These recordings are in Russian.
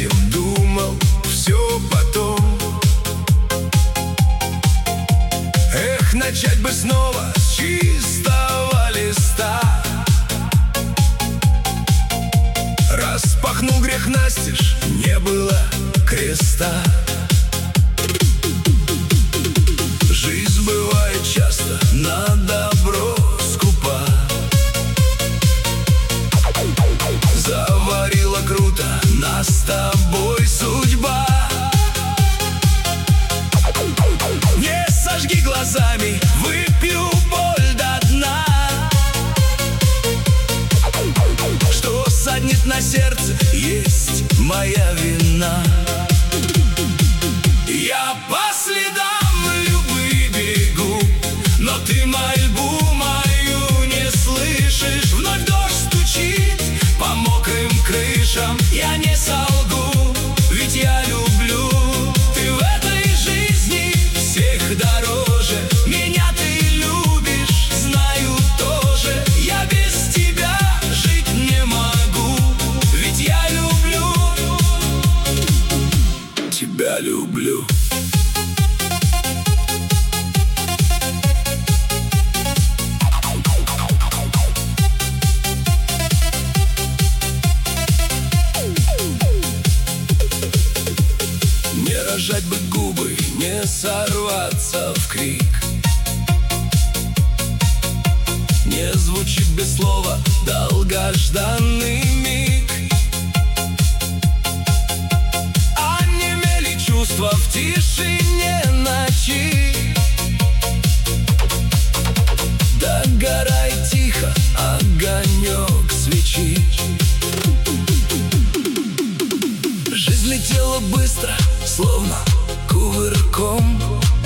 счастьем думал все потом. Эх, начать бы снова с чистого листа. Распахнул грех настежь, не было креста. Жизнь бывает часто на добро скупа. Заварила круто нас с тобой судьба. Не сожги глазами, выпью боль до дна. Что саднет на сердце, есть моя вина. Я по следам любви бегу, но ты мольбу мою не слышишь. Вновь дождь стучит по мокрым крышам. Я не солгу, ведь я люблю. Ты в этой жизни всех дороже. Меня ты любишь, знаю тоже. Я без тебя жить не могу, ведь я люблю. Тебя люблю. Не рожать бы губы, не сорваться в крик. Не звучит без слова долгожданный миг. Онемели чувства в тишине ночи. Догорай тихо огонек свечи. Жизнь летела быстро, словно кувырком.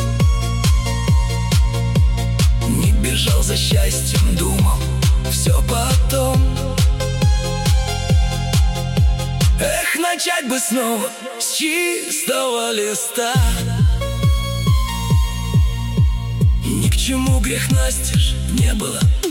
Не бежал за счастьем, думал все потом. Эх, начать бы снова с чистого листа. Ни к чему грех настежь, не было